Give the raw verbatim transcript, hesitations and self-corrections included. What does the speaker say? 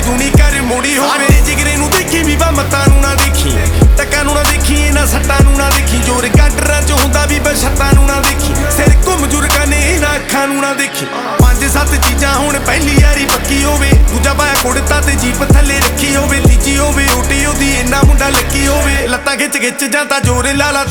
ਦੁਨੀ ਕਰ ਮੋੜੀ ਹੋਵੇ ਸਾਡੇ ਜਿਗਰੇ ਨੂੰ ਦੇਖੀ ਵੀ ਮੱਤਾਂ ਨੂੰ ਨਾ ਦੇਖੀ ਟੱਕਾਂ ਨੂੰ ਨਾ ਦੇਖੀ ਇਹਨਾਂ ਸੱਟਾਂ ਨੂੰ ਨਾ ਦੇਖੀ ਜੋਰ ਗਾਡਰਾਂ ਚ ਹੁੰਦਾ ਵੀ ਬਸ਼ੱਤਾਂ ਨੂੰ ਨਾ ਦੇਖੀ ਸਿਰ ਘੁੰਮ ਜੁਰਗਾਂ ਨੇ ਇਹਨਾਂ ਅੱਖਾਂ ਨੂੰ ਨਾ ਦੇਖੀ ਪੰਜ ਸੱਤ ਚੀਜ਼ਾਂ ਹੁਣ ਪਹਿਲੀ ਯਾਰੀ ਪੱਕੀ ਹੋਵੇ ਦੂਜਾ ਪਾਇਆ ਕੁੜਤਾ ਤੇ ਜੀਪ ਥੱਲੇ ਰੱਖੀ ਹੋਵੇ ਤੀਜੀ ਹੋਵੇ ਓਟੀ ਉਹਦੀ ਇੰਨਾ ਮੁੰਡਾ ਲੱਕੀ ਹੋਵੇ ਲੱਤਾਂ ਖਿੱਚ ਖਿੱਚ ਜਾਂ ਤਾਂ ਜੋਰ ਲਾਲਾ